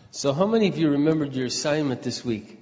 So how many of you remembered your assignment this week?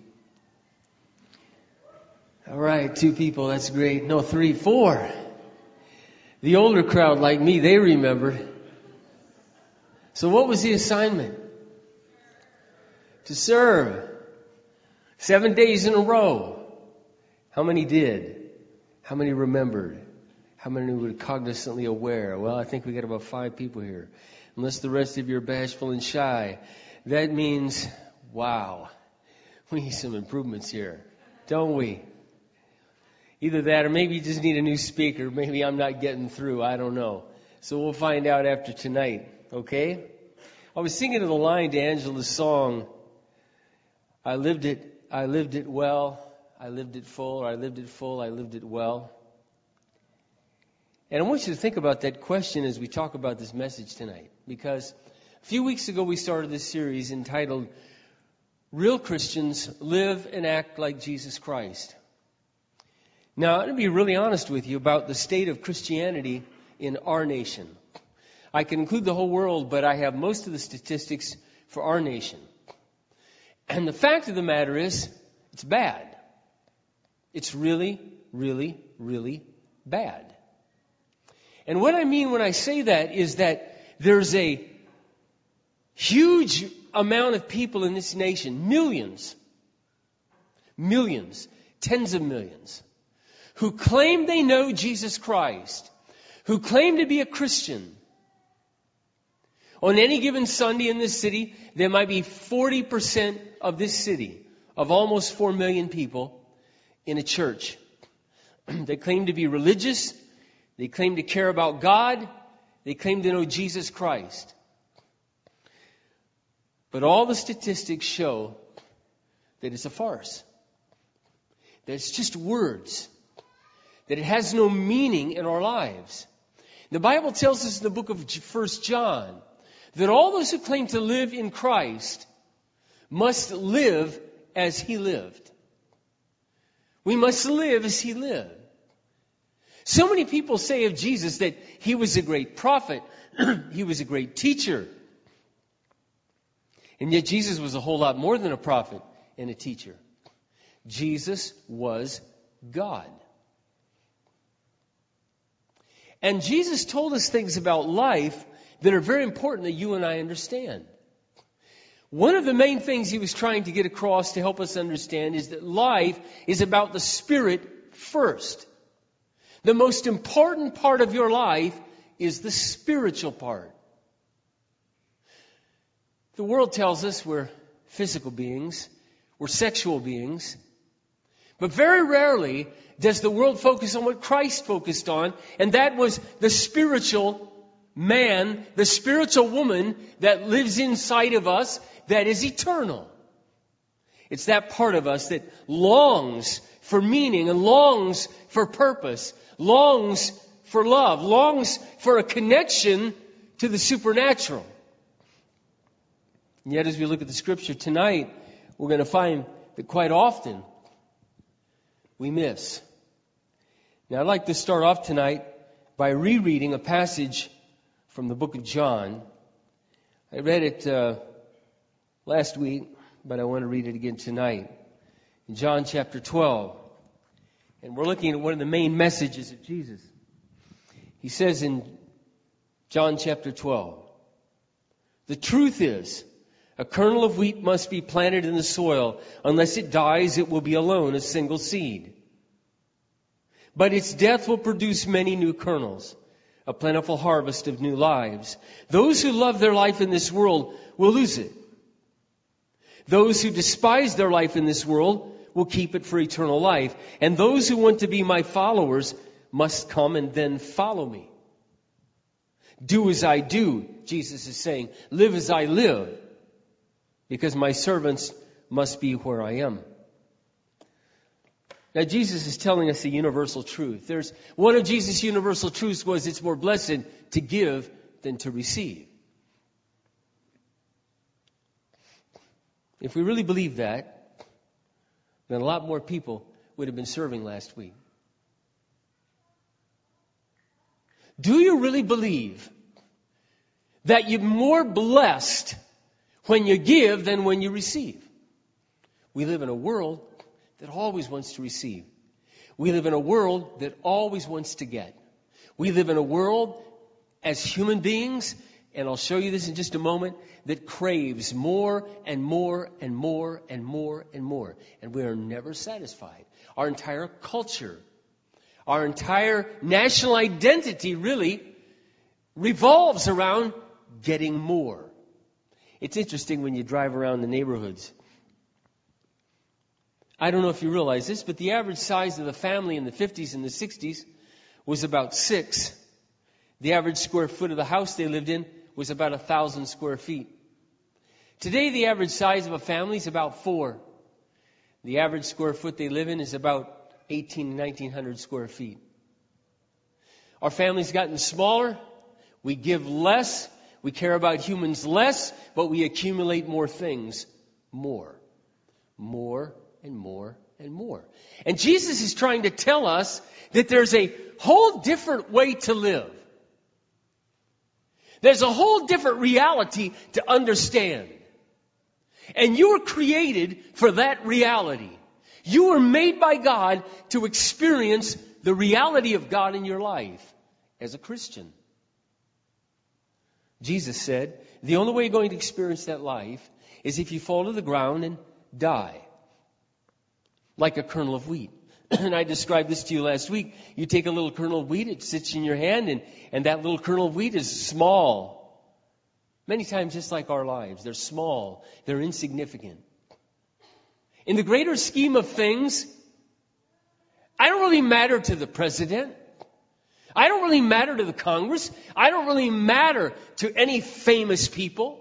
All right, 2 people, that's great. No, 3, 4. The older crowd like me, they remembered. So what was the assignment? To serve. 7 days in a row. How many did? How many remembered? How many were cognizantly aware? Well, I think we got about 5 people here. Unless the rest of you are bashful and shy. That means, wow, we need some improvements here, don't we? Either that or maybe you just need a new speaker. Maybe I'm not getting through. I don't know. So we'll find out after tonight, okay? I was singing the line to Angela's song, I lived it well, I lived it full, or I lived it full, I lived it well. And I want you to think about that question as we talk about this message tonight. Because a few weeks ago we started this series entitled, Real Christians Live and Act Like Jesus Christ. Now, I'm going to be really honest with you about the state of Christianity in our nation. I can include the whole world, but I have most of the statistics for our nation. And the fact of the matter is, it's bad. It's really, really, really bad. And what I mean when I say that is that there's a huge amount of people in this nation, millions, tens of millions, who claim they know Jesus Christ, who claim to be a Christian. On any given Sunday in this city, there might be 40% of this city, of almost 4 million people, in a church. They claim to be religious. They claim to care about God. They claim to know Jesus Christ. But all the statistics show that it's a farce. That it's just words. That it has no meaning in our lives. The Bible tells us in the book of 1 John that all those who claim to live in Christ must live as He lived. We must live as He lived. So many people say of Jesus that He was a great prophet, He was a great teacher. And yet Jesus was a whole lot more than a prophet and a teacher. Jesus was God. And Jesus told us things about life that are very important that you and I understand. One of the main things He was trying to get across to help us understand is that life is about the Spirit first. The most important part of your life is the spiritual part. The world tells us we're physical beings, we're sexual beings, but very rarely does the world focus on what Christ focused on, and that was the spiritual man, the spiritual woman that lives inside of us that is eternal. It's that part of us that longs for meaning and longs for purpose, longs for love, longs for a connection to the supernatural. And yet as we look at the Scripture tonight, we're going to find that quite often we miss. Now I'd like to start off tonight by rereading a passage from the book of John. I read it last week, but I want to read it again tonight. In John chapter 12. And we're looking at one of the main messages of Jesus. He says in John chapter 12, the truth is, a kernel of wheat must be planted in the soil. Unless it dies, it will be alone, a single seed. But its death will produce many new kernels, a plentiful harvest of new lives. Those who love their life in this world will lose it. Those who despise their life in this world will keep it for eternal life. And those who want to be my followers must come and then follow me. Do as I do, Jesus is saying. Live as I live. Because my servants must be where I am. Now Jesus is telling us a universal truth. There's one of Jesus' universal truths was it's more blessed to give than to receive. If we really believe that, then a lot more people would have been serving last week. Do you really believe that you're more blessed when you give than when you receive. We live in a world that always wants to receive. We live in a world that always wants to get. We live in a world as human beings, and I'll show you this in just a moment, that craves more and more and more and more and more. And we are never satisfied. Our entire culture, our entire national identity really revolves around getting more. It's interesting when you drive around the neighborhoods. I don't know if you realize this, but the average size of the family in the 50s and the 60s was about 6. The average square foot of the house they lived in was about 1,000 square feet. Today, the average size of a family is about 4. The average square foot they live in is about 1,800 to 1,900 square feet. Our family's gotten smaller. We give less. We care about humans less, but we accumulate more things. More and more and more. And Jesus is trying to tell us that there's a whole different way to live. There's a whole different reality to understand. And you were created for that reality. You were made by God to experience the reality of God in your life as a Christian. Jesus said, the only way you're going to experience that life is if you fall to the ground and die. Like a kernel of wheat. And I described this to you last week. You take a little kernel of wheat, it sits in your hand, and that little kernel of wheat is small. Many times just like our lives. They're small. They're insignificant. In the greater scheme of things, I don't really matter to the president. I don't really matter to the Congress. I don't really matter to any famous people.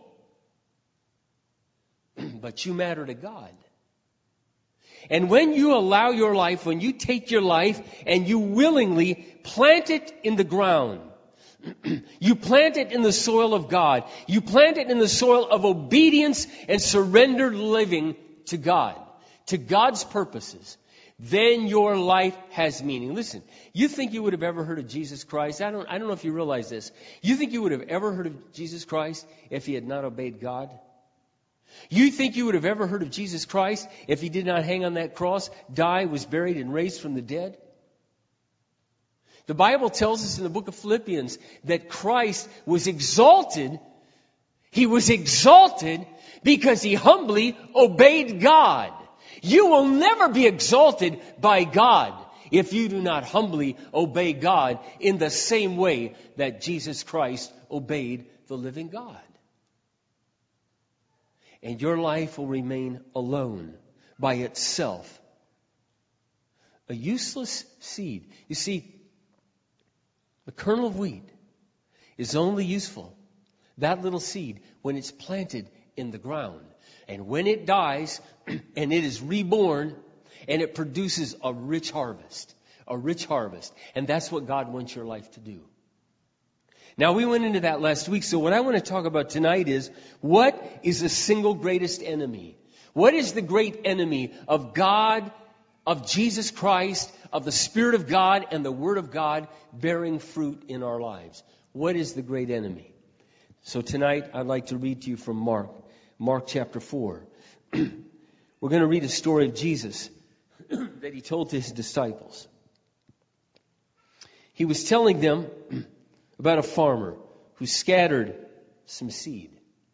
But you matter to God. And when you allow your life, when you take your life and you willingly plant it in the ground, you plant it in the soil of God, you plant it in the soil of obedience and surrendered living to God, to God's purposes, then your life has meaning. Listen, you think you would have ever heard of Jesus Christ? I don't know if you realize this. You think you would have ever heard of Jesus Christ if he had not obeyed God? You think you would have ever heard of Jesus Christ if he did not hang on that cross, die, was buried, and raised from the dead? The Bible tells us in the book of Philippians that Christ was exalted. He was exalted because he humbly obeyed God. You will never be exalted by God if you do not humbly obey God in the same way that Jesus Christ obeyed the living God. And your life will remain alone by itself. A useless seed. You see, the kernel of wheat is only useful, that little seed, when it's planted in the ground. And when it dies and it is reborn and it produces a rich harvest. A rich harvest. And that's what God wants your life to do. Now, we went into that last week, so what I want to talk about tonight is, what is the single greatest enemy? What is the great enemy of God, of Jesus Christ, of the Spirit of God and the Word of God bearing fruit in our lives? What is the great enemy? So tonight, I'd like to read to you from Mark chapter 4. We're going to read a story of Jesus that he told to his disciples. He was telling them about a farmer who scattered some seed.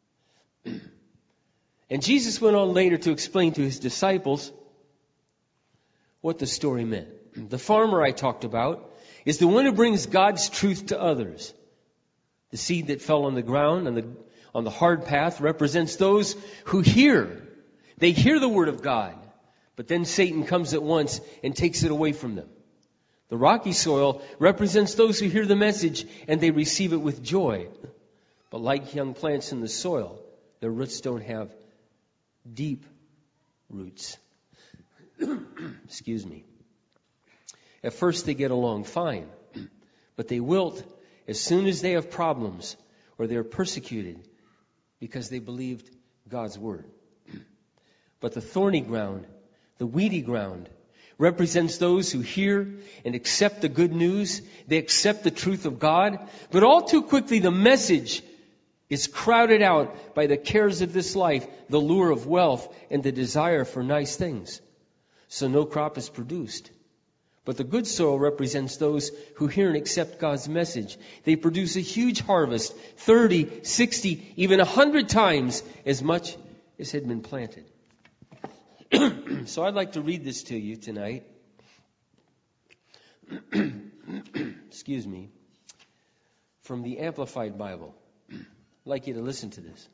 And Jesus went on later to explain to his disciples what the story meant. The farmer I talked about is the one who brings God's truth to others. The seed that fell on the ground, on the hard path, represents those who hear. They hear the word of God, but then Satan comes at once and takes it away from them. The rocky soil represents those who hear the message and they receive it with joy. But like young plants in the soil, their roots don't have deep roots. Excuse me. At first they get along fine, but they wilt as soon as they have problems or they are persecuted because they believed God's word. But the thorny ground, the weedy ground, represents those who hear and accept the good news. They accept the truth of God. But all too quickly the message It's crowded out by the cares of this life, the lure of wealth, and the desire for nice things. So no crop is produced. But the good soil represents those who hear and accept God's message. They produce a huge harvest, 30, 60, even 100 times as much as had been planted. So I'd like to read this to you tonight. Excuse me. From the Amplified Bible. I'd like you to listen to this.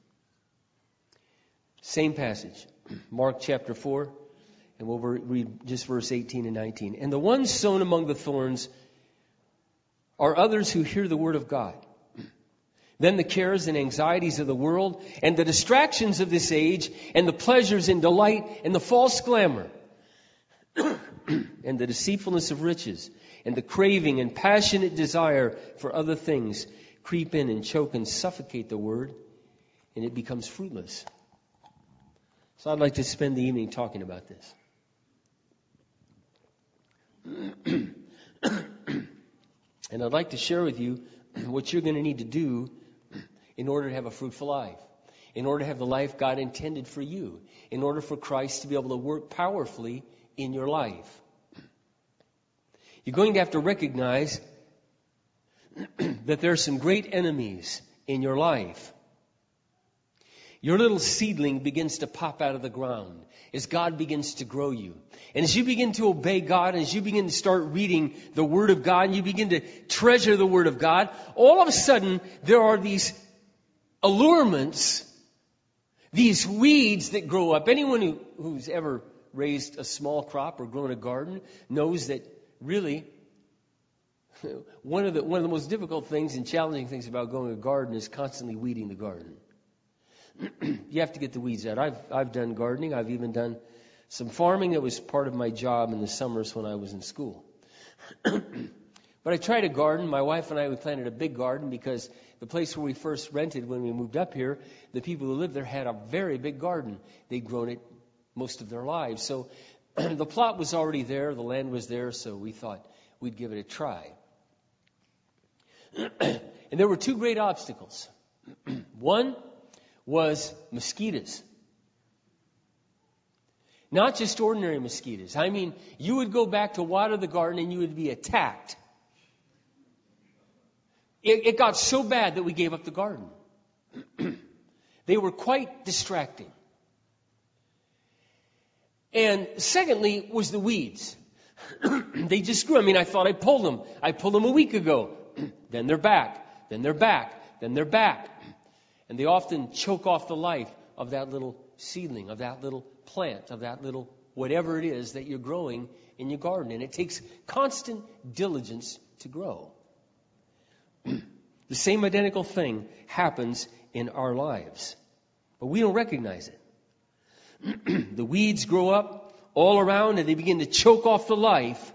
Same passage, Mark chapter 4, and we'll read just verse 18 and 19. And the ones sown among the thorns are others who hear the word of God. Then the cares and anxieties of the world, and the distractions of this age, and the pleasures and delight, and the false glamour, and the deceitfulness of riches, and the craving and passionate desire for other things creep in and choke and suffocate the word, and it becomes fruitless. So I'd like to spend the evening talking about this. And I'd like to share with you what you're going to need to do in order to have a fruitful life, in order to have the life God intended for you, in order for Christ to be able to work powerfully in your life. You're going to have to recognize that there are some great enemies in your life. Your little seedling begins to pop out of the ground as God begins to grow you. And as you begin to obey God, as you begin to start reading the Word of God, and you begin to treasure the Word of God, all of a sudden there are these allurements, these weeds that grow up. Anyone who's ever raised a small crop or grown a garden knows that really one of the most difficult things and challenging things about growing a garden is constantly weeding the garden. You have to get the weeds out. I've done gardening. I've even done some farming. That was part of my job in the summers when I was in school. But I tried to garden. My wife and I, we planted a big garden because the place where we first rented when we moved up here, the people who lived there had a very big garden. They'd grown it most of their lives. So the plot was already there. The land was there. So we thought we'd give it a try. And there were two great obstacles. One was mosquitoes. Not just ordinary mosquitoes. I mean, you would go back to water the garden and you would be attacked. It got so bad that we gave up the garden. They were quite distracting. And secondly was the weeds. They just grew. I mean, I thought I pulled them. I pulled them a week ago. Then they're back. Then they're back. Then they're back. And they often choke off the life of that little seedling, of that little plant, of that little whatever it is that you're growing in your garden. And it takes constant diligence to grow. The same identical thing happens in our lives. But we don't recognize it. The weeds grow up all around and they begin to choke off the life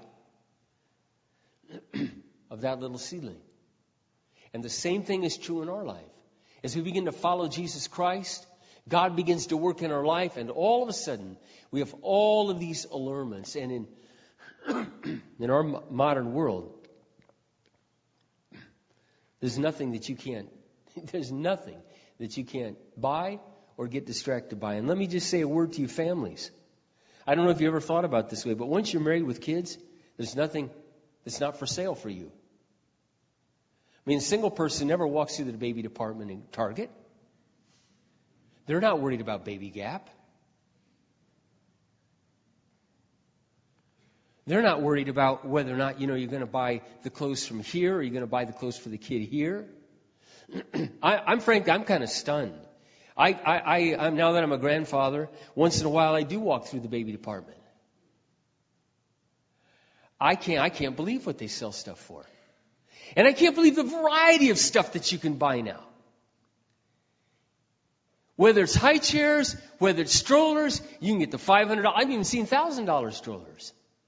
of that little seedling. And the same thing is true in our life. As we begin to follow Jesus Christ, God begins to work in our life, and all of a sudden, we have all of these allurements. And in our modern world, there's nothing that you can't buy or get distracted by. And let me just say a word to you families. I don't know if you ever thought about it this way, but once you're married with kids, there's nothing that's not for sale for you. I mean, a single person never walks through the baby department in Target. They're not worried about Baby Gap. They're not worried about whether or not, you're going to buy the clothes from here or you're going to buy the clothes for the kid here. I'm kind of stunned. I'm now that I'm a grandfather, once in a while I do walk through the baby department. I can't believe what they sell stuff for. And I can't believe the variety of stuff that you can buy now. Whether it's high chairs, whether it's strollers, you can get the $500. I've even seen $1,000 strollers.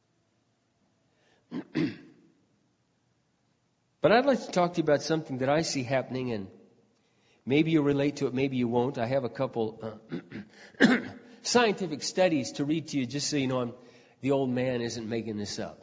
But I'd like to talk to you about something that I see happening, and maybe you'll relate to it, maybe you won't. I have a couple scientific studies to read to you just so you know the old man isn't making this up.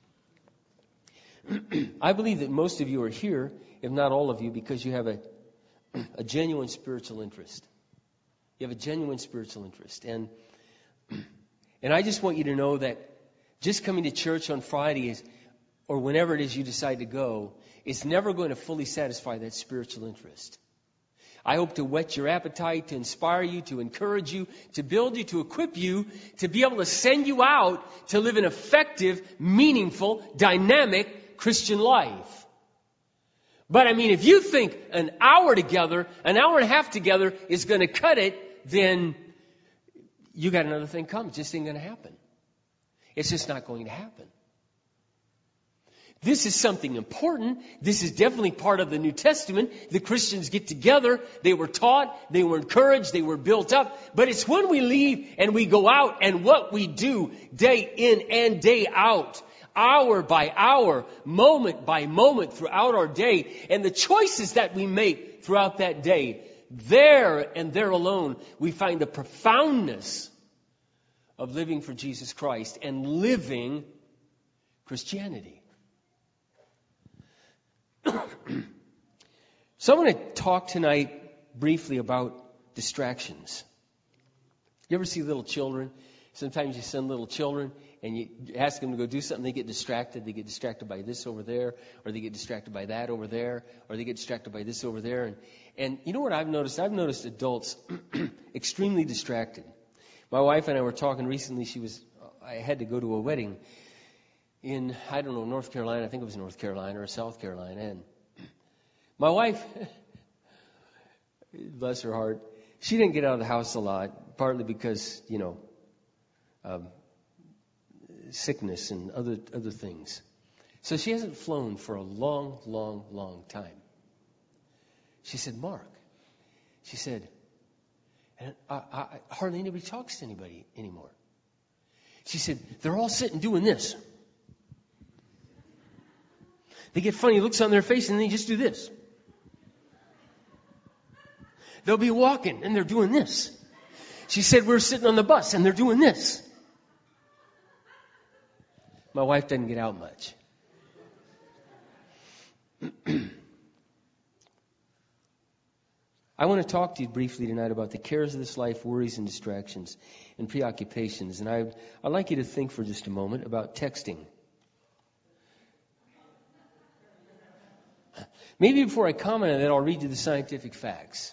I believe that most of you are here, if not all of you, because you have a genuine spiritual interest. You have a genuine spiritual interest. And I just want you to know that just coming to church on Fridays or whenever it is you decide to go is never going to fully satisfy that spiritual interest. I hope to whet your appetite, to inspire you, to encourage you, to build you, to equip you, to be able to send you out to live an effective, meaningful, dynamic Christian life. But I mean, if you think an hour together, an hour and a half together is going to cut it, then you got another thing coming. It just ain't going to happen. It's just not going to happen. This is something important. This is definitely part of the New Testament. The Christians get together. They were taught. They were encouraged. They were built up. But it's when we leave and we go out and what we do day in and day out, hour by hour, moment by moment throughout our day, and the choices that we make throughout that day, there and there alone, we find the profoundness of living for Jesus Christ and living Christianity. So I want to talk tonight briefly about distractions. You ever see little children? Sometimes you send little children and you ask them to go do something, they get distracted. They get distracted by this over there, or they get distracted by that over there, or they get distracted by this over there. And you know what I've noticed? I've noticed adults extremely distracted. My wife and I were talking recently. I had to go to a wedding in, I don't know, North Carolina. I think it was North Carolina or South Carolina. And my wife, bless her heart, she didn't get out of the house a lot, partly because, sickness and other things. So she hasn't flown for a long, long, long time. She said, Mark, she said, and hardly anybody talks to anybody anymore. She said, they're all sitting doing this. They get funny looks on their face and they just do this. They'll be walking and they're doing this. She said, we're sitting on the bus and they're doing this. My wife doesn't get out much. I want to talk to you briefly tonight about the cares of this life, worries and distractions and preoccupations. And I'd like you to think for just a moment about texting. Maybe before I comment on that, I'll read you the scientific facts.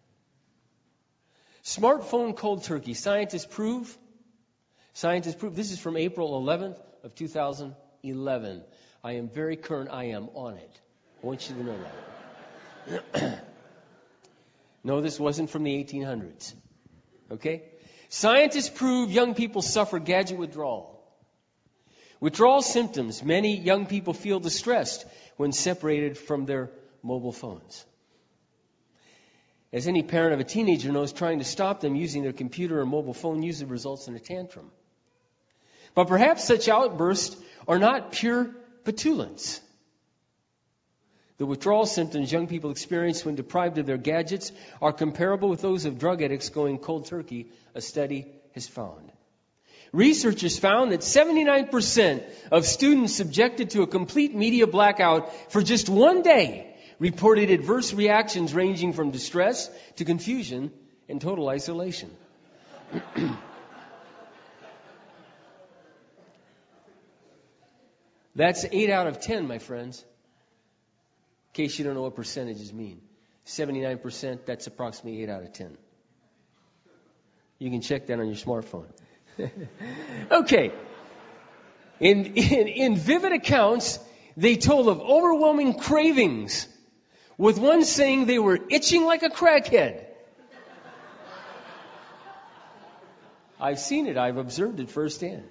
Smartphone cold turkey. Scientists prove, this is from April 11th of 2011. I am very current. I am on it. I want you to know that. No, this wasn't from the 1800s. Okay? Scientists prove young people suffer gadget withdrawal. Withdrawal symptoms. Many young people feel distressed when separated from their mobile phones. As any parent of a teenager knows, trying to stop them using their computer or mobile phone usually results in a tantrum. But perhaps such outbursts are not pure petulance. The withdrawal symptoms young people experience when deprived of their gadgets are comparable with those of drug addicts going cold turkey, a study has found. Researchers found that 79% of students subjected to a complete media blackout for just one day reported adverse reactions ranging from distress to confusion and total isolation. That's 8 out of 10, my friends. In case you don't know what percentages mean. 79%, that's approximately 8 out of 10. You can check that on your smartphone. Okay. In vivid accounts, they told of overwhelming cravings, with one saying they were itching like a crackhead. I've seen it. I've observed it firsthand.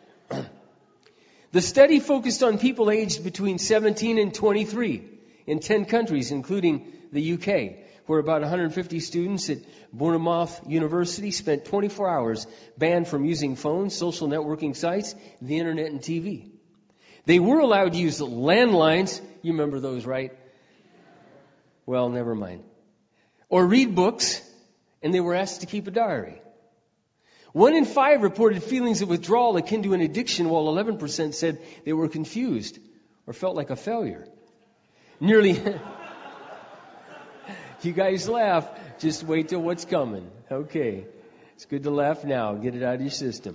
The study focused on people aged between 17 and 23 in 10 countries, including the UK, where about 150 students at Bournemouth University spent 24 hours banned from using phones, social networking sites, the internet, and TV. They were allowed to use landlines. You remember those, right? Well, never mind. Or read books, and they were asked to keep a diary. 1 in 5 reported feelings of withdrawal akin to an addiction, while 11% said they were confused or felt like a failure. Nearly You guys laugh. Just wait till what's coming. Okay. It's good to laugh now. Get it out of your system.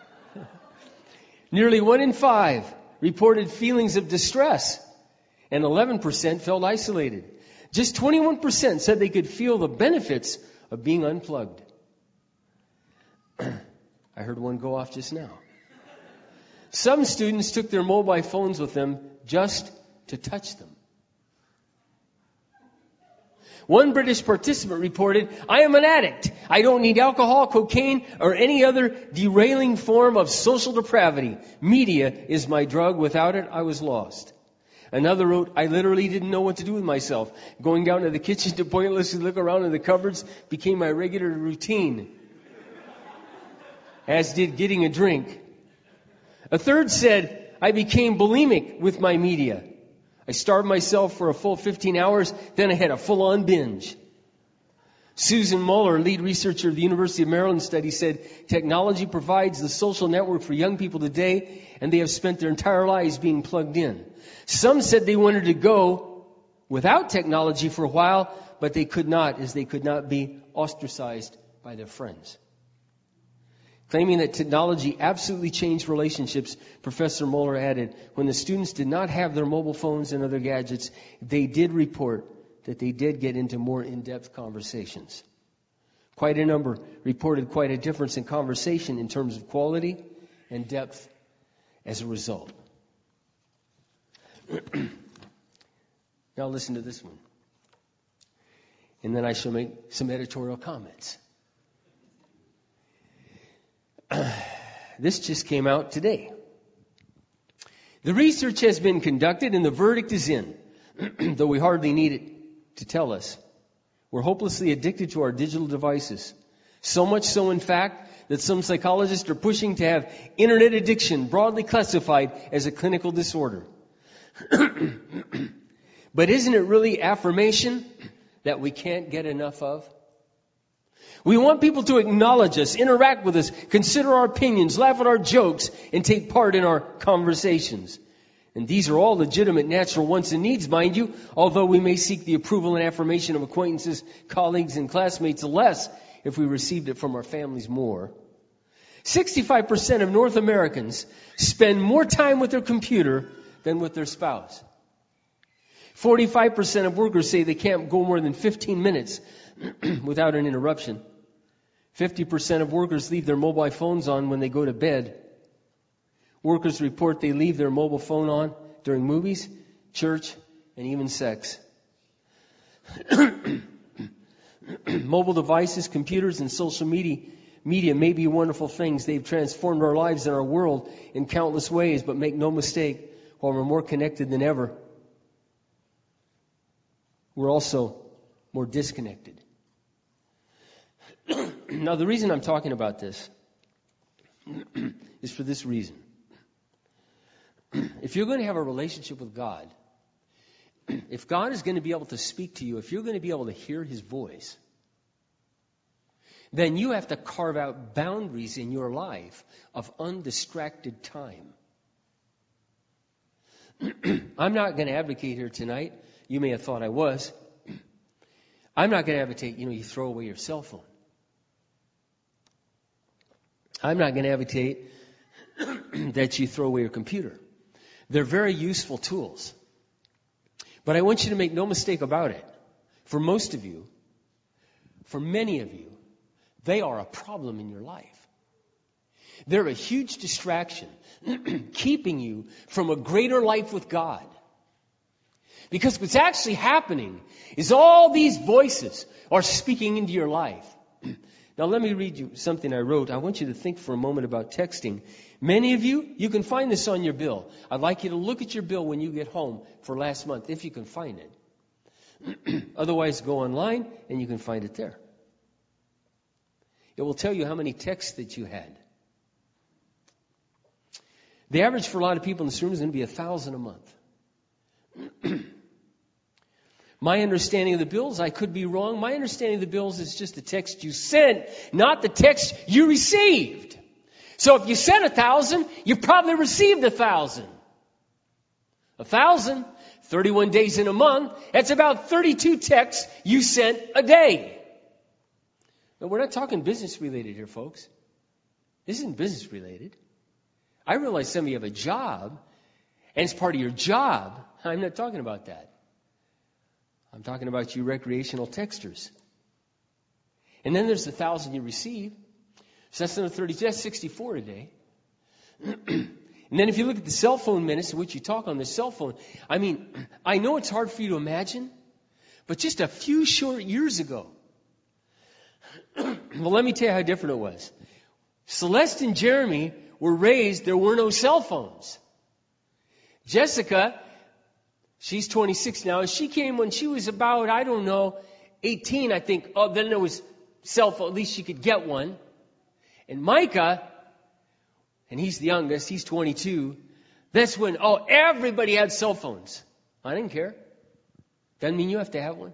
Nearly 1 in 5 reported feelings of distress, and 11% felt isolated. Just 21% said they could feel the benefits of being unplugged. I heard one go off just now. Some students took their mobile phones with them just to touch them. One British participant reported, "I am an addict. I don't need alcohol, cocaine, or any other derailing form of social depravity. Media is my drug. Without it, I was lost." Another wrote, "I literally didn't know what to do with myself. Going down to the kitchen to pointlessly look around in the cupboards became my regular routine, as did getting a drink." A third said, "I became bulimic with my media. I starved myself for a full 15 hours, then I had a full-on binge." Susan Muller, lead researcher of the University of Maryland study, said, "Technology provides the social network for young people today, and they have spent their entire lives being plugged in." Some said they wanted to go without technology for a while, but they could not, as they could not be ostracized by their friends. Claiming that technology absolutely changed relationships, Professor Muller added, when the students did not have their mobile phones and other gadgets, they did report that they did get into more in-depth conversations. Quite a number reported quite a difference in conversation in terms of quality and depth as a result. Now listen to this one. And then I shall make some editorial comments. This just came out today. The research has been conducted and the verdict is in, though we hardly need it to tell us. We're hopelessly addicted to our digital devices. So much so, in fact, that some psychologists are pushing to have internet addiction broadly classified as a clinical disorder. But isn't it really affirmation that we can't get enough of? We want people to acknowledge us, interact with us, consider our opinions, laugh at our jokes, and take part in our conversations. And these are all legitimate natural wants and needs, mind you, although we may seek the approval and affirmation of acquaintances, colleagues, and classmates less if we received it from our families more. 65% of North Americans spend more time with their computer than with their spouse. 45% of workers say they can't go more than 15 minutes without an interruption. 50% of workers leave their mobile phones on when they go to bed. Workers report they leave their mobile phone on during movies, church, and even sex. Mobile devices, computers, and social media may be wonderful things. They've transformed our lives and our world in countless ways, but make no mistake, while we're more connected than ever, we're also more disconnected. Now, the reason I'm talking about this is for this reason. If you're going to have a relationship with God, if God is going to be able to speak to you, if you're going to be able to hear His voice, then you have to carve out boundaries in your life of undistracted time. I'm not going to advocate here tonight. You may have thought I was. I'm not going to advocate, you throw away your cell phone. I'm not going to advocate that you throw away your computer. They're very useful tools. But I want you to make no mistake about it. For most of you, for many of you, they are a problem in your life. They're a huge distraction, keeping you from a greater life with God. Because what's actually happening is all these voices are speaking into your life. Now let me read you something I wrote. I want you to think for a moment about texting. Many of you can find this on your bill. I'd like you to look at your bill when you get home for last month, if you can find it. Otherwise, go online and you can find it there. It will tell you how many texts that you had. The average for a lot of people in this room is going to be 1,000 a month. My understanding of the bills, I could be wrong. My understanding of the bills is just the text you sent, not the text you received. So if you sent 1,000, you probably received 1,000. 1,000, 31 days in a month. That's about 32 texts you sent a day. Now, we're not talking business related here, folks. This isn't business related. I realize some of you have a job, and it's part of your job. I'm not talking about that. I'm talking about you recreational texters. And then there's the 1,000 you receive. So that's another 32. That's 64 a day. And then if you look at the cell phone minutes in which you talk on the cell phone, I mean, I know it's hard for you to imagine, but just a few short years ago, well, let me tell you how different it was. Celeste and Jeremy were raised, there were no cell phones. Jessica, she's 26 now. She came when she was about, 18, I think. Oh, then there was cell phone. At least she could get one. And Micah, and he's the youngest, he's 22. That's when, everybody had cell phones. I didn't care. Doesn't mean you have to have one.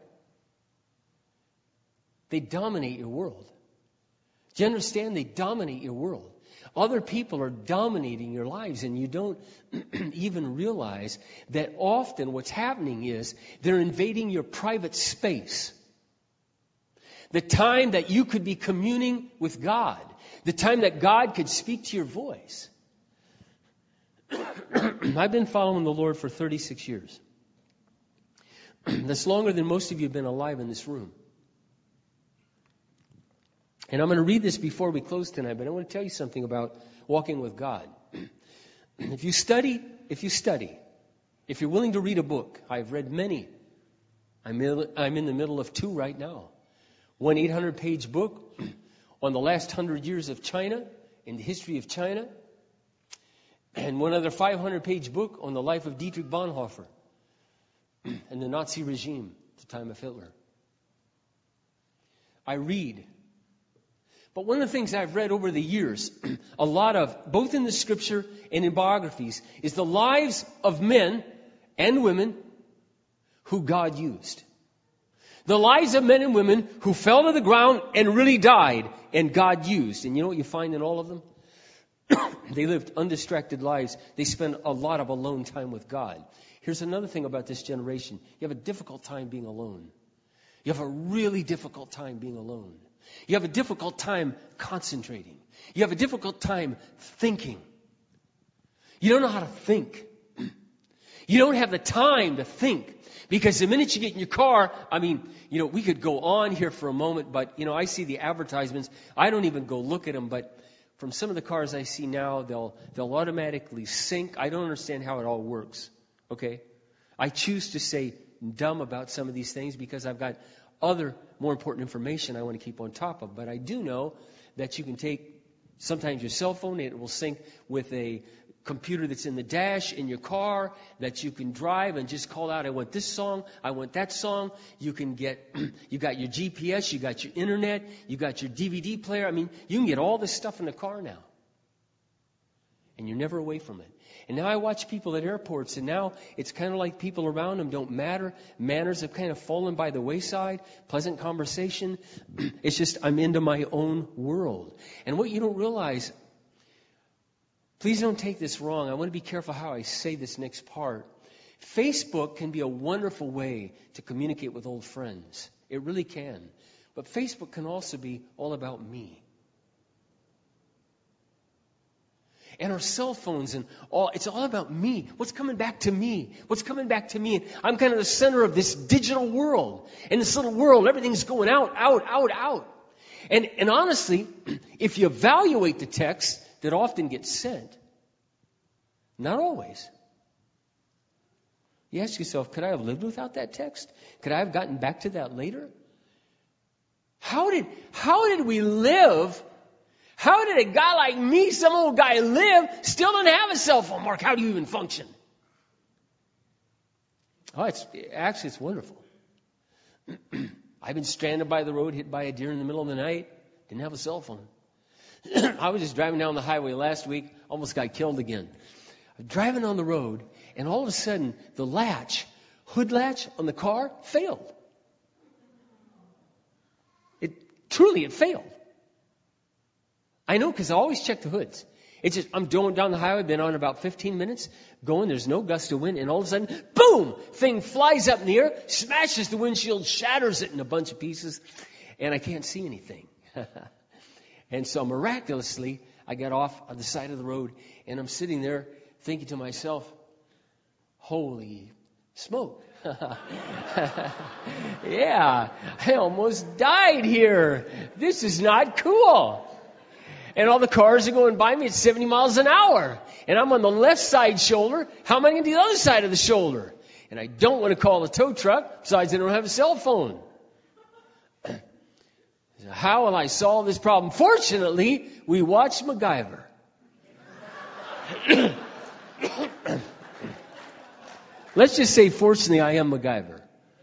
They dominate your world. Do you understand? They dominate your world. Other people are dominating your lives, and you don't even realize that often what's happening is they're invading your private space. The time that you could be communing with God. The time that God could speak to your voice. I've been following the Lord for 36 years. That's longer than most of you have been alive in this room. And I'm going to read this before we close tonight, but I want to tell you something about walking with God. If you study, if you're willing to read a book, I've read many. I'm in the middle of 2 right now. One 800-page book on the last 100 years of China, in the history of China, and one other 500-page book on the life of Dietrich Bonhoeffer and the Nazi regime at the time of Hitler. I read. But one of the things I've read over the years, a lot of, both in the scripture and in biographies, is the lives of men and women who God used. The lives of men and women who fell to the ground and really died, and God used. And you know what you find in all of them? They lived undistracted lives. They spent a lot of alone time with God. Here's another thing about this generation. You have a difficult time being alone. You have a really difficult time being alone. You have a difficult time concentrating. You have a difficult time thinking. You don't know how to think. You don't have the time to think. Because the minute you get in your car, we could go on here for a moment, but, I see the advertisements. I don't even go look at them, but from some of the cars I see now, they'll automatically sync. I don't understand how it all works. Okay? I choose to say dumb about some of these things because I've got other more important information I want to keep on top of. But I do know that you can take sometimes your cell phone, it will sync with a computer that's in the dash in your car, that you can drive and just call out, I want this song, I want that song. You got your GPS, you got your internet, you got your DVD player. You can get all this stuff in the car now. And you're never away from it. And now I watch people at airports, and now it's kind of like people around them don't matter. Manners have kind of fallen by the wayside. Pleasant conversation. It's just I'm into my own world. And what you don't realize, please don't take this wrong. I want to be careful how I say this next part. Facebook can be a wonderful way to communicate with old friends. It really can. But Facebook can also be all about me. And our cell phones and it's all about me. What's coming back to me? What's coming back to me? And I'm kind of the center of this digital world. In this little world, everything's going out. And honestly, if you evaluate the text that often gets sent, not always. You ask yourself, could I have lived without that text? Could I have gotten back to that later? How did we live? How did a guy like me, some old guy, live, still don't have a cell phone? Mark, how do you even function? It's wonderful. I've been stranded by the road, hit by a deer in the middle of the night, didn't have a cell phone. I was just driving down the highway last week, almost got killed again. I'm driving on the road, and all of a sudden, the hood latch on the car failed. It failed. I know, because I always check the hoods. It's just, I'm going down the highway, been on about 15 minutes, going, there's no gust of wind, and all of a sudden, boom! Thing flies up in the air, smashes the windshield, shatters it in a bunch of pieces, and I can't see anything. And so miraculously, I got off on the side of the road, and I'm sitting there thinking to myself, holy smoke. Yeah, I almost died here. This is not cool. And all the cars are going by me at 70 miles an hour. And I'm on the left side shoulder. How am I going to do the other side of the shoulder? And I don't want to call a tow truck. Besides, I don't have a cell phone. How will I solve this problem? Fortunately, we watched MacGyver. Let's just say, fortunately, I am MacGyver.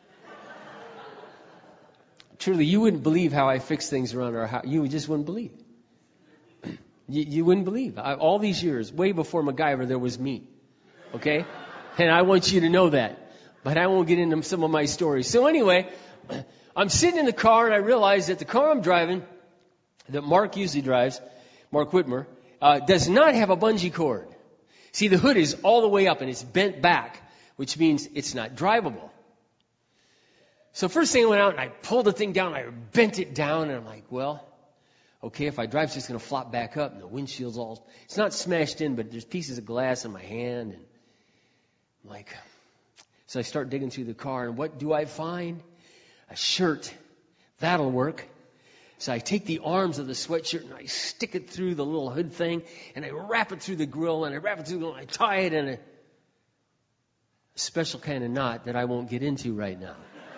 Truly, you wouldn't believe how I fix things around our house. You just wouldn't believe. You wouldn't believe. All these years, way before MacGyver, there was me. Okay? And I want you to know that. But I won't get into some of my stories. So anyway, I'm sitting in the car and I realize that the car I'm driving, that Mark usually drives, Mark Whitmer, does not have a bungee cord. See, the hood is all the way up and it's bent back, which means it's not drivable. So first thing I went out and I pulled the thing down, I bent it down, and I'm like, well, okay, if I drive, it's just going to flop back up, and the windshield's all, it's not smashed in, but there's pieces of glass in my hand, and I'm like, so I start digging through the car, and what do I find? A shirt. That'll work. So I take the arms of the sweatshirt, and I stick it through the little hood thing, and I wrap it through the grill, and I wrap it through the grill, and I tie it in a special kind of knot that I won't get into right now.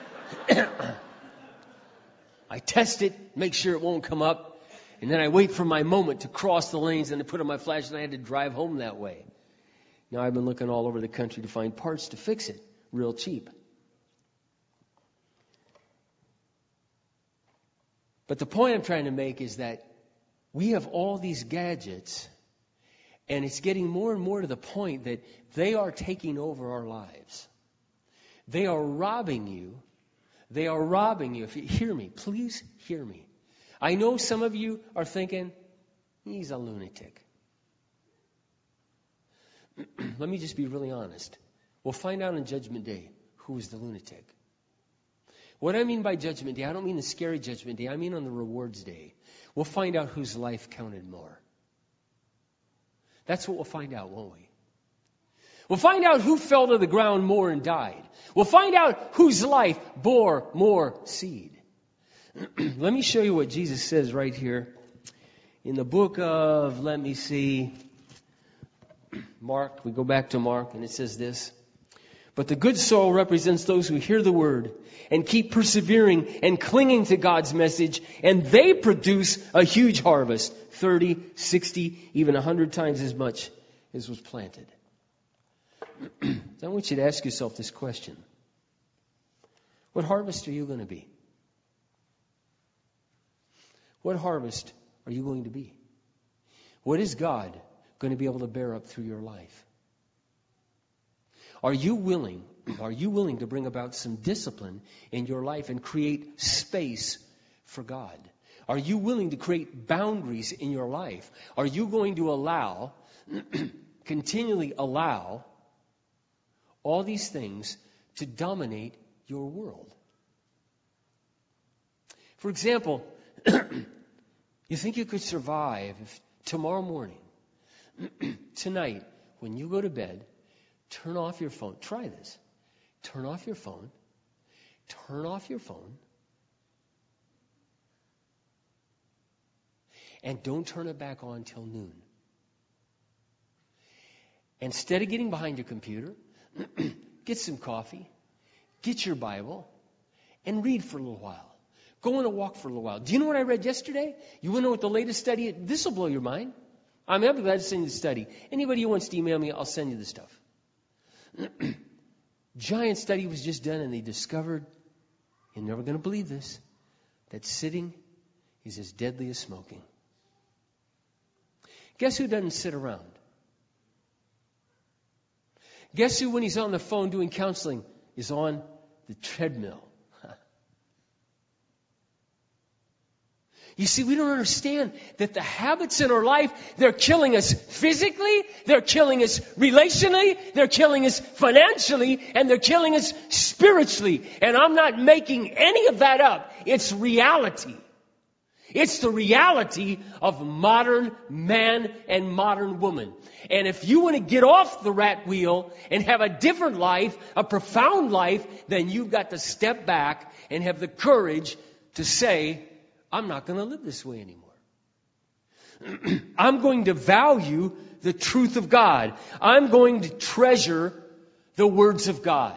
I test it, make sure it won't come up, and then I wait for my moment to cross the lanes and to put on my flash, and I had to drive home that way. Now I've been looking all over the country to find parts to fix it, real cheap. But the point I'm trying to make is that we have all these gadgets, and it's getting more and more to the point that they are taking over our lives. They are robbing you. They are robbing you. If you hear me, please hear me. I know some of you are thinking, he's a lunatic. Let me just be really honest. We'll find out on Judgment Day who is the lunatic. What I mean by Judgment Day, I don't mean the scary Judgment Day. I mean on the rewards day. We'll find out whose life counted more. That's what we'll find out, won't we? We'll find out who fell to the ground more and died. We'll find out whose life bore more seed. Let me show you what Jesus says right here in the book of, let me see, Mark. We go back to Mark, and it says this. But the good soil represents those who hear the word and keep persevering and clinging to God's message, and they produce a huge harvest, 30, 60, even 100 times as much as was planted. So I want you to ask yourself this question. What harvest are you going to be? What harvest are you going to be? What is God going to be able to bear up through your life? Are you willing to bring about some discipline in your life and create space for God? Are you willing to create boundaries in your life? Are you going to continually allow all these things to dominate your world? For example, you think you could survive if tomorrow morning, tonight, when you go to bed, turn off your phone. Try this. Turn off your phone. Turn off your phone. And don't turn it back on till noon. Instead of getting behind your computer, get some coffee, get your Bible, and read for a little while. Go on a walk for a little while. Do you know what I read yesterday? You want to know what the latest study is? This will blow your mind. I'm glad to send you the study. Anybody who wants to email me, I'll send you the stuff. Giant study was just done, and they discovered, you're never going to believe this, that sitting is as deadly as smoking. Guess who doesn't sit around? Guess who, when he's on the phone doing counseling, is on the treadmill? You see, we don't understand that the habits in our life, they're killing us physically, they're killing us relationally, they're killing us financially, and they're killing us spiritually. And I'm not making any of that up. It's reality. It's the reality of modern man and modern woman. And if you want to get off the rat wheel and have a different life, a profound life, then you've got to step back and have the courage to say, I'm not going to live this way anymore. I'm going to value the truth of God. I'm going to treasure the words of God.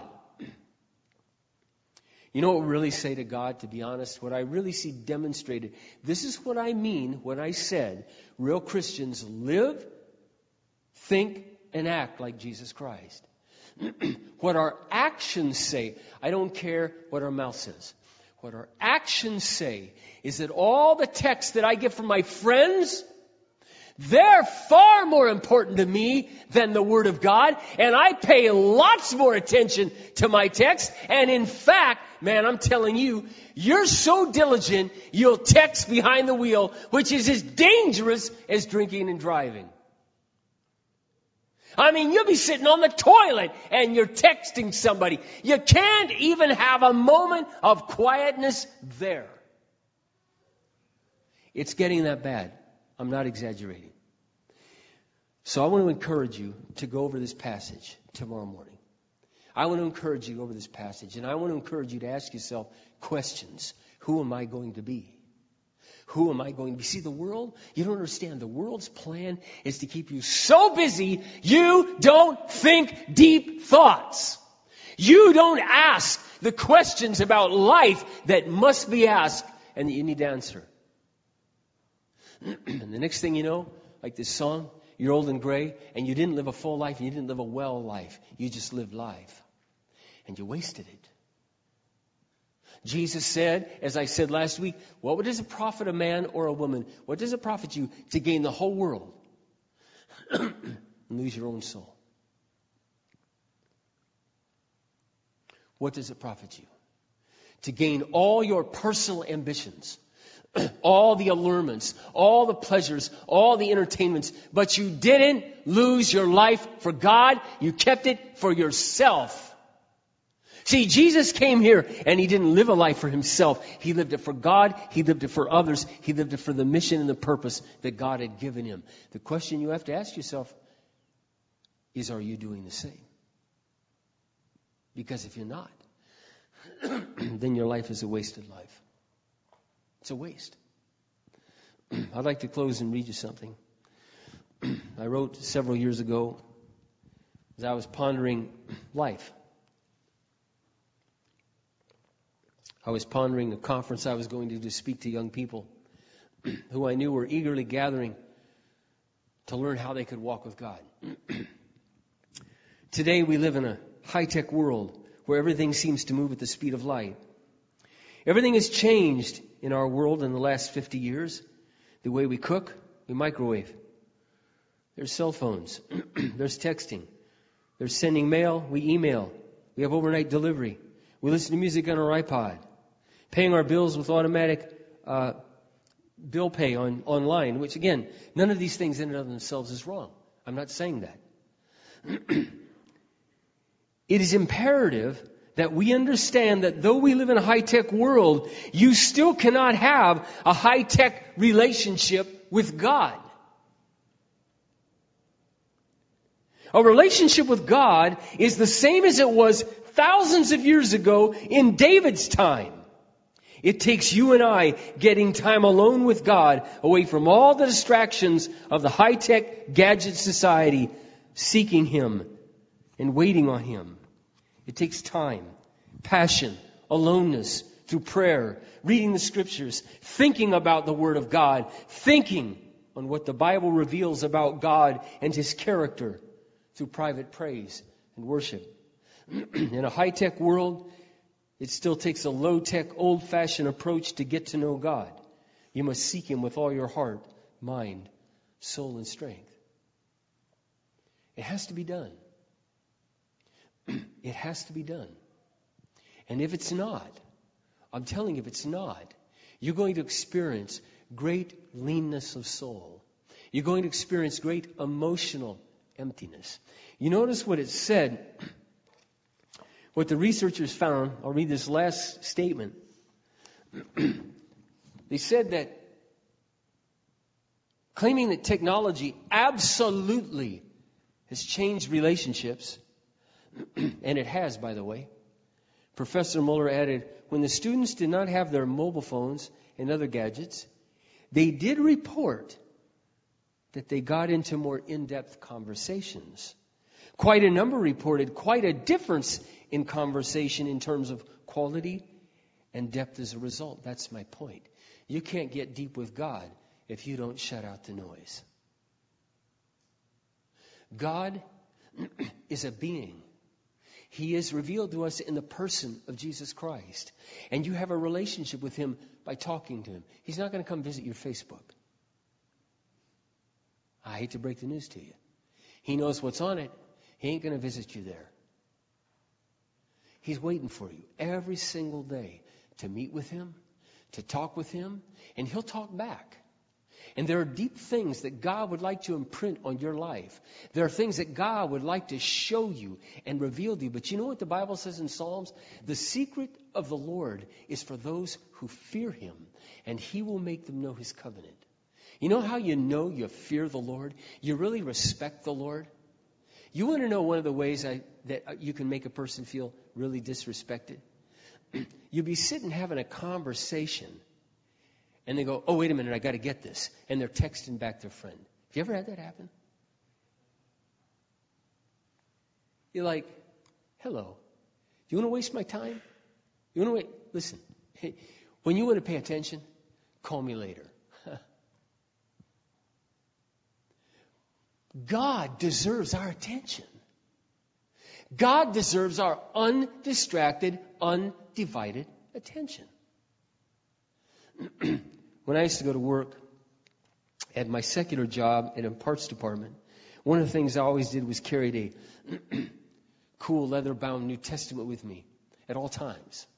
You know what we really say to God, to be honest? What I really see demonstrated, this is what I mean when I said real Christians live, think, and act like Jesus Christ. What our actions say, I don't care what our mouth says. What our actions say is that all the texts that I get from my friends, they're far more important to me than the Word of God. And I pay lots more attention to my text. And in fact, man, I'm telling you, you're so diligent, you'll text behind the wheel, which is as dangerous as drinking and driving. I mean, you'll be sitting on the toilet and you're texting somebody. You can't even have a moment of quietness there. It's getting that bad. I'm not exaggerating. So I want to encourage you to go over this passage tomorrow morning. I want to encourage you to go over this passage, and I want to encourage you to ask yourself questions. Who am I going to be? Who am I going to be? See, the world, you don't understand. The world's plan is to keep you so busy, you don't think deep thoughts. You don't ask the questions about life that must be asked and that you need to answer. And the next thing you know, like this song, you're old and gray, and you didn't live a full life, and you didn't live a well life. You just lived life. And you wasted it. Jesus said, as I said last week, what does it profit a man or a woman? What does it profit you to gain the whole world and lose your own soul? What does it profit you? To gain all your personal ambitions, all the allurements, all the pleasures, all the entertainments, but you didn't lose your life for God. You kept it for yourself. See, Jesus came here and He didn't live a life for Himself. He lived it for God. He lived it for others. He lived it for the mission and the purpose that God had given Him. The question you have to ask yourself is, are you doing the same? Because if you're not, then your life is a wasted life. It's a waste. I'd like to close and read you something. I wrote several years ago as I was pondering life. I was pondering a conference I was going to speak to young people who I knew were eagerly gathering to learn how they could walk with God. Today we live in a high-tech world where everything seems to move at the speed of light. Everything has changed in our world in the last 50 years. The way we cook, we microwave. There's cell phones. There's texting. There's sending mail, we email. We have overnight delivery. We listen to music on our iPod. Paying our bills with automatic bill pay online, which again, none of these things in and of themselves is wrong. I'm not saying that. It is imperative that we understand that though we live in a high-tech world, you still cannot have a high-tech relationship with God. A relationship with God is the same as it was thousands of years ago in David's time. It takes you and I getting time alone with God, away from all the distractions of the high-tech gadget society, seeking Him and waiting on Him. It takes time, passion, aloneness, through prayer, reading the Scriptures, thinking about the Word of God, thinking on what the Bible reveals about God and His character through private praise and worship. In a high-tech world, it still takes a low-tech, old-fashioned approach to get to know God. You must seek Him with all your heart, mind, soul, and strength. It has to be done. It has to be done. And if it's not, I'm telling you, if it's not, you're going to experience great leanness of soul. You're going to experience great emotional emptiness. You notice what it said, what the researchers found. I'll read this last statement. They said that claiming that technology absolutely has changed relationships, and it has, by the way. Professor Muller added, when the students did not have their mobile phones and other gadgets, they did report that they got into more in-depth conversations. Quite a number reported quite a difference in conversation in terms of quality and depth as a result. That's my point. You can't get deep with God if you don't shut out the noise. God is a being. He is revealed to us in the person of Jesus Christ. And you have a relationship with Him by talking to Him. He's not going to come visit your Facebook. I hate to break the news to you. He knows what's on it. He ain't going to visit you there. He's waiting for you every single day to meet with Him, to talk with Him, and He'll talk back. And there are deep things that God would like to imprint on your life. There are things that God would like to show you and reveal to you. But you know what the Bible says in Psalms? The secret of the Lord is for those who fear Him, and He will make them know His covenant. You know how you know you fear the Lord? You really respect the Lord? You want to know one of the ways that you can make a person feel really disrespected? You'll be sitting having a conversation, and they go, oh, wait a minute, I got to get this. And they're texting back their friend. Have you ever had that happen? You're like, hello, do you want to waste my time? You want to wait? Listen, hey, when you want to pay attention, call me later. God deserves our attention. God deserves our undistracted, undivided attention. When I used to go to work at my secular job in a parts department, one of the things I always did was carried a cool leather-bound New Testament with me at all times.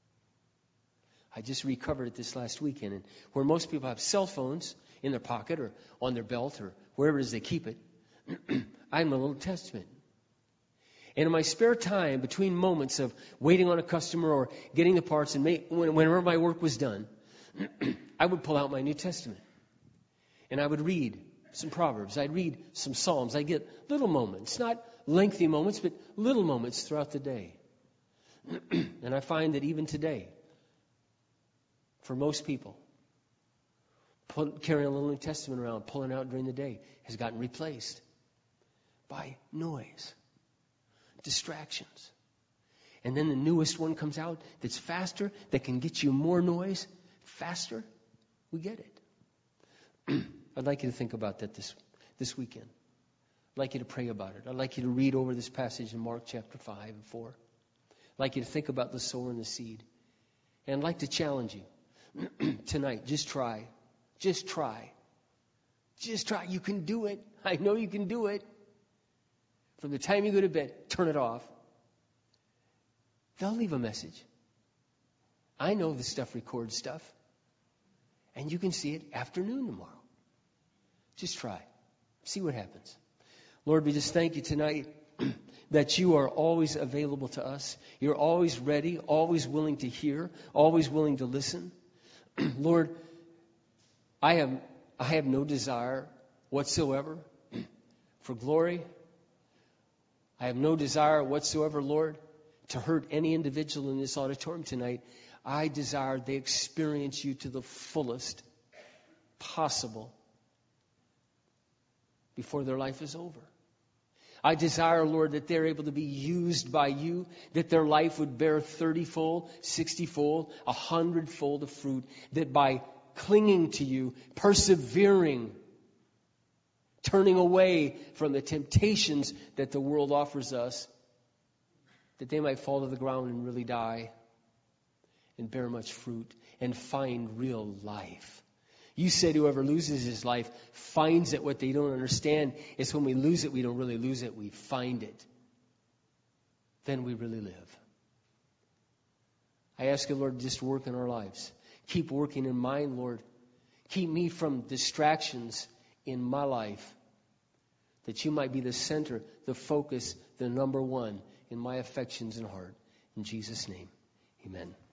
I just recovered it this last weekend. And where most people have cell phones in their pocket or on their belt or wherever it is they keep it, I have my little Testament. And in my spare time, between moments of waiting on a customer or getting the parts, and whenever my work was done, I would pull out my New Testament. And I would read some Proverbs. I'd read some Psalms. I'd get little moments, not lengthy moments, but little moments throughout the day. And I find that even today, for most people, carrying a little New Testament around, pulling out during the day, has gotten replaced by noise, distractions. And then the newest one comes out that's faster, that can get you more noise, faster. We get it. I'd like you to think about that this weekend. I'd like you to pray about it. I'd like you to read over this passage in Mark chapter 5 and 4. I'd like you to think about the sower and the seed. And I'd like to challenge you tonight. Just try. Just try. Just try. You can do it. I know you can do it. From the time you go to bed, turn it off. They'll leave a message. I know this stuff records stuff. And you can see it afternoon tomorrow. Just try. See what happens. Lord, we just thank you tonight that you are always available to us. You're always ready, always willing to hear, always willing to listen. Lord, I have no desire whatsoever for glory. I have no desire whatsoever, Lord, to hurt any individual in this auditorium tonight. I desire they experience you to the fullest possible before their life is over. I desire, Lord, that they're able to be used by you, that their life would bear 30-fold, 60-fold, 100-fold of fruit, that by clinging to you, persevering, turning away from the temptations that the world offers us, that they might fall to the ground and really die and bear much fruit and find real life. You said whoever loses his life finds it. What they don't understand is when we lose it, we don't really lose it. We find it. Then we really live. I ask you, Lord, just work in our lives. Keep working in mine, Lord. Keep me from distractions in my life, that you might be the center, the focus, the number one in my affections and heart. In Jesus' name, amen.